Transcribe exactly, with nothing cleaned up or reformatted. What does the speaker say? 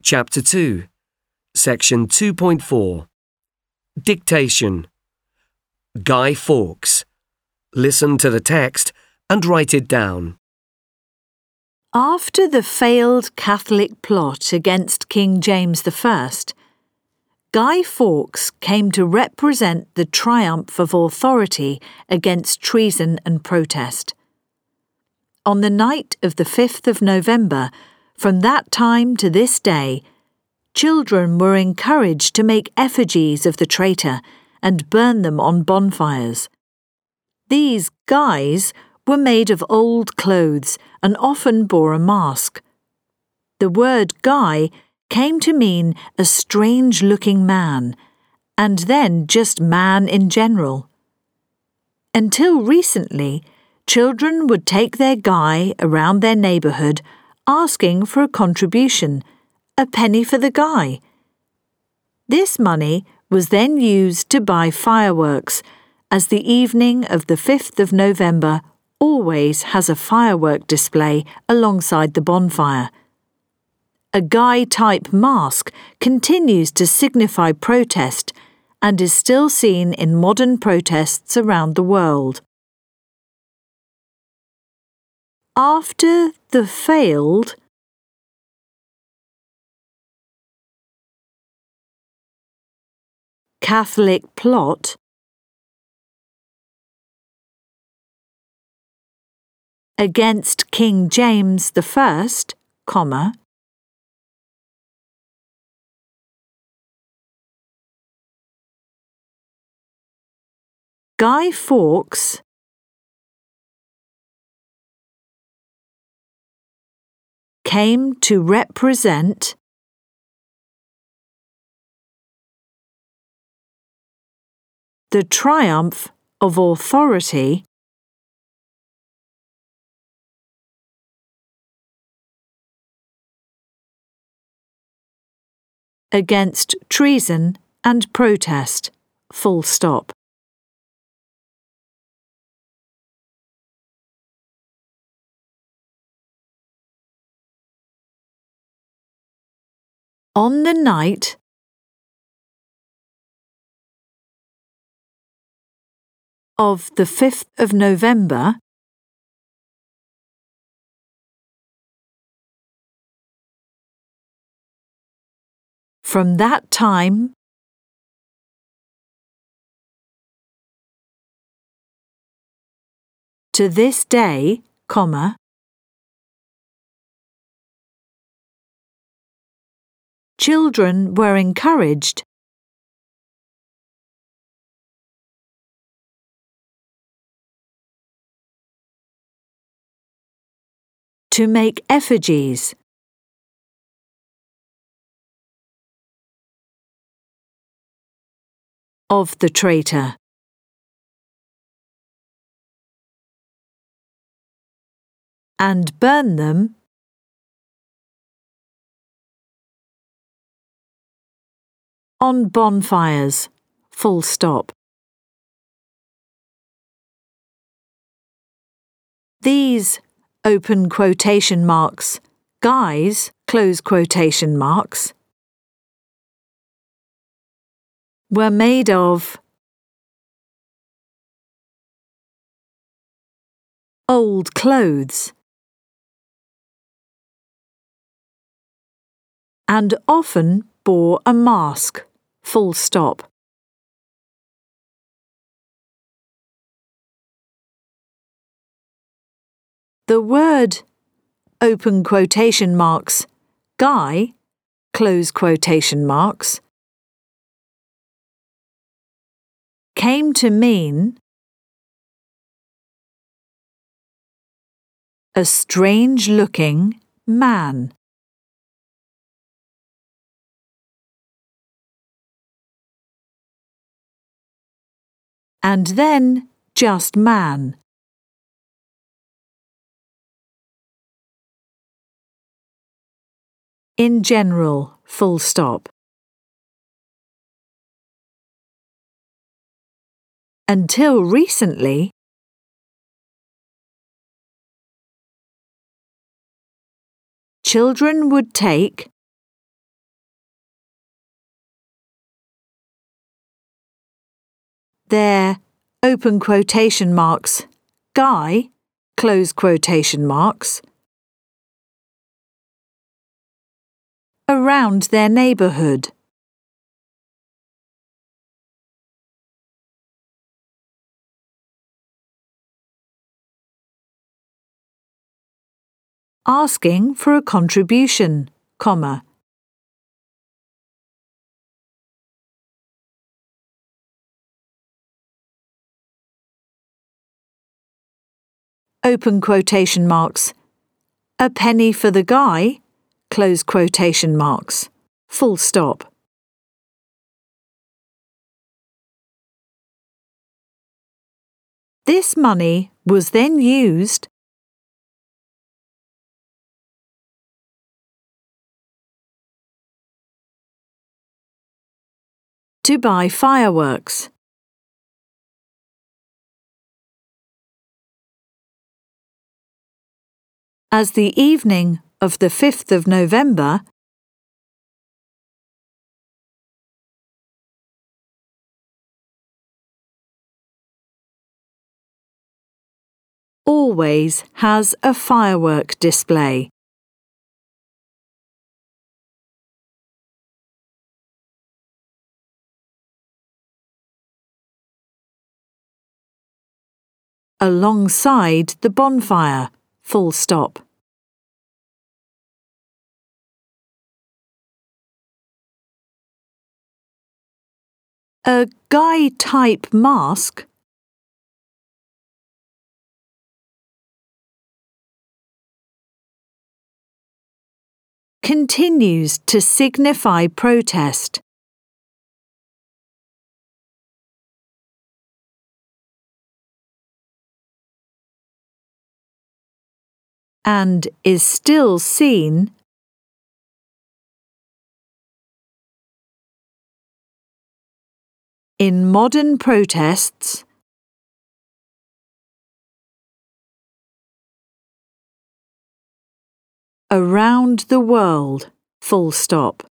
Chapter two, Section two point four. Dictation. Guy Fawkes. Listen to the text and write it down. After the failed Catholic plot against King James the First, Guy Fawkes came to represent the triumph of authority against treason and protest. On the night of the fifth of November, from that time to this day, children were encouraged to make effigies of the traitor and burn them on bonfires. These guys were made of old clothes and often bore a mask. The word guy came to mean a strange-looking man, and then just man in general. Until recently, children would take their guy around their neighbourhood asking for a contribution, a penny for the guy. This money was then used to buy fireworks, as the evening of the fifth of November always has a firework display alongside the bonfire. A guy-type mask continues to signify protest and is still seen in modern protests around the world. After the failed Catholic plot against King James the First, comma, Guy Fawkes came to represent the triumph of authority against treason and protest, full stop. On the night of the fifth of November, from that time to this day, comma, children were encouraged to make effigies of the traitor and burn them on bonfires, full stop. These, open quotation marks, guys, close quotation marks, were made of old clothes and often bore a mask, full stop. The word, open quotation marks, guy, close quotation marks, came to mean a strange-looking man. And then just man. In general, full stop. Until recently, children would take their, open quotation marks, guy, close quotation marks, around their neighbourhood. Asking for a contribution, comma. Open quotation marks, a penny for the guy, close quotation marks, full stop. This money was then used to buy fireworks. As the evening of the fifth of November always has a firework display. Alongside the bonfire, full stop. A guy-type mask continues to signify protest. And is still seen in modern protests around the world, full stop.